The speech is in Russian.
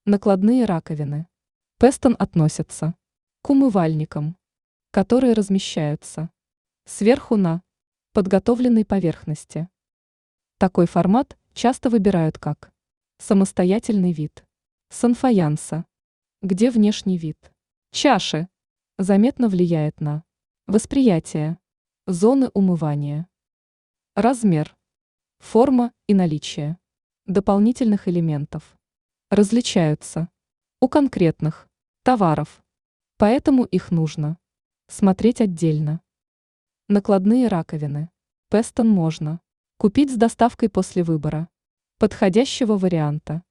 Накладные раковины. Пестон относятся к умывальникам, которые размещаются сверху на подготовленной поверхности. Такой формат часто выбирают как самостоятельный вид санфаянса, где внешний вид чаши заметно влияет на восприятие зоны умывания. Размер, форма и наличие дополнительных элементов различаются у конкретных товаров, поэтому их нужно смотреть отдельно. Накладные раковины. Пестон можно купить с доставкой после выбора подходящего варианта.